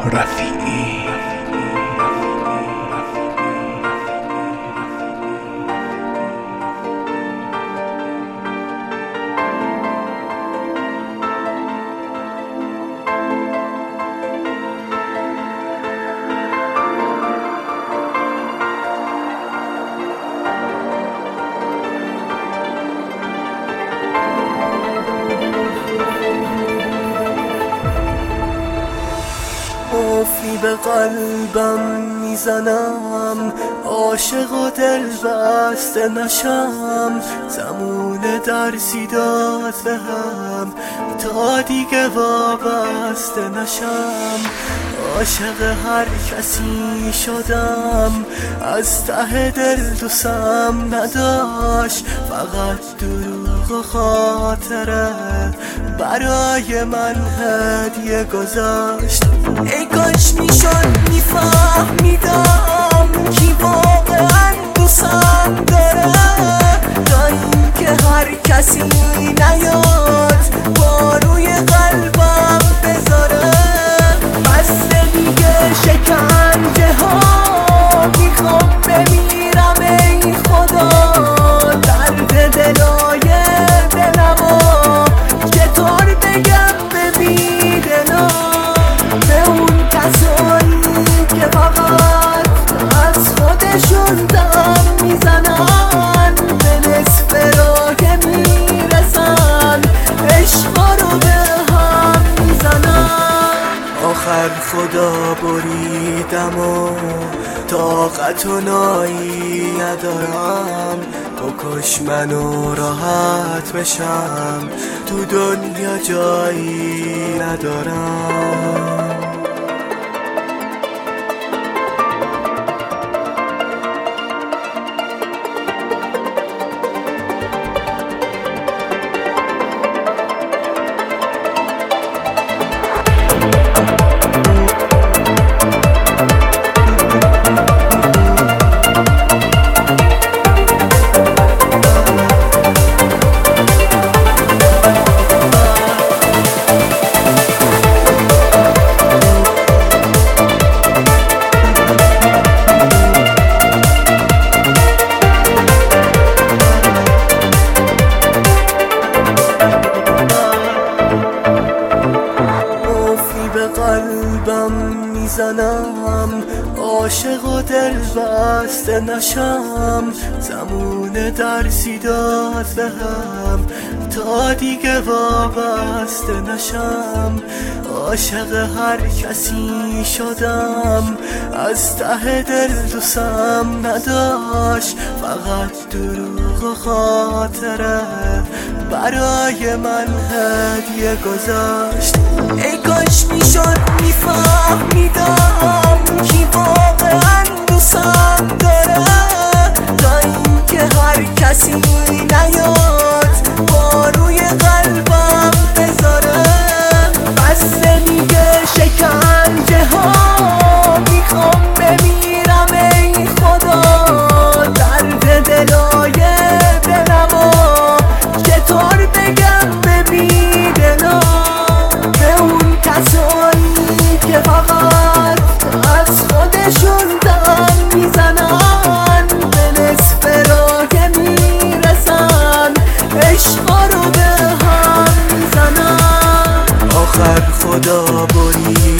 رفیعی. قفلی به قلبم میزنم، عاشق و دل بسته نشم. زمون درسی داد بهم تا دیگه وابسته نشم. عاشق هر کسی شدم، از ته دل دوستم نداشت. فقط دروغ و خاطره برای من هدیه گذاشت. ای کاش میشد میفهمیدم کی واقعا دوستم داره، تا اینکه هر کسی نیاد با روی قلبم بذاره. بسته دیگه شکنجه ها، میخوام بمیرم ای خدا. درد دلای دلمو چطور بگم به بیدلا، به اون کسایی که فقط از خودشون دم میزنن، به نصف راه میرسن، عشقا رو به هم میزنن. آخر خدا بریدم و طاقت و نایی ندارم. بکش منو راحت بشم، تو دنیا جایی ندارم. قلبم میزنم، عاشق و دل بسته نشم. زمون درسی داد بهم تا دیگه وابسته نشم. عاشق هر کسی شدم، از ته دل دوستم نداشت. فقط دروغ و خاطره برای من هدیه گذاشت. ای کاش میشد میفهمیدم کی واقعا دوستم داره، تا اینکه هر کسی نیاد با روی قلبم بذاره. بسته دیگه شکنجه ها، میخوام بمیرم ای خدا. درد دلای دلمو چطور بگم به بیدلا، به اون کسایی که فقط از خودشون دم میزنن، به نصف راه میرسن، عشقا رو به هم میزنن. آخر خدا بری